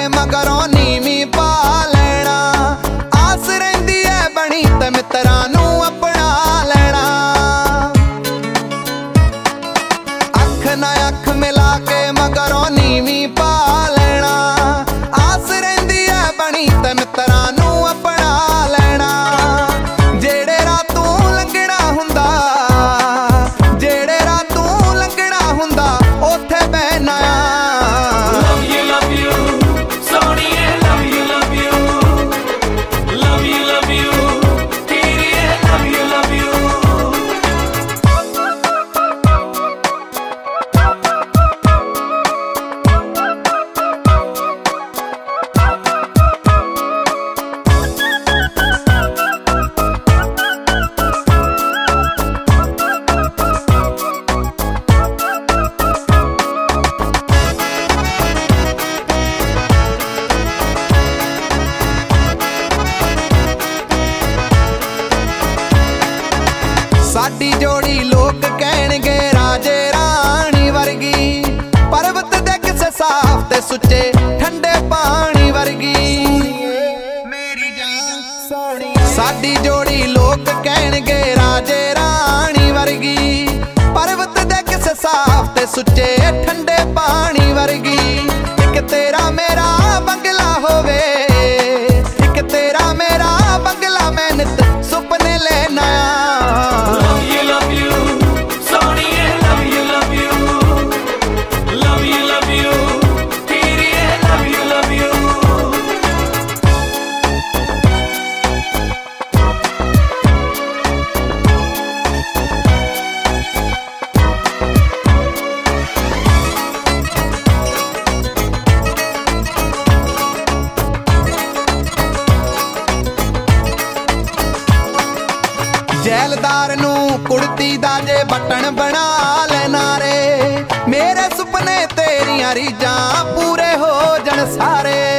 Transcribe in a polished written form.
मगरों नीवी पा लेना। आस रहिंदी है बनी ते मित्रां नूं अपना लेना। अख ना अख मिला के मगरों नीवी पा लेना। आस रहिंदी है बनी ते मित्रां नूं अपना लेना। जेड़े रातों लंघना हुंदा, जेड़े रातों लंघना हुंदा ओथे बहना। साडी जोड़ी लोग कहणगे राजे राणी वर्गी। पर्वत दे किसे साफ ते सुच्चे ठंडे पानी वर्गी। साडी जोड़ी लोग कहणगे राजे राणी वर्गी। पर्वत दे किसे साफ ते सुच्चे ठंडे पानी वर्गी। एक तेरा मेरा बंगला होवे, एक तेरा मेरा बंगला मैं नित सुपने लेना। जैलदार नू कुड़ती दा जे बटन बना लेना रे। मेरे सुपने तेरियां रीझां पूरे हो जन सारे।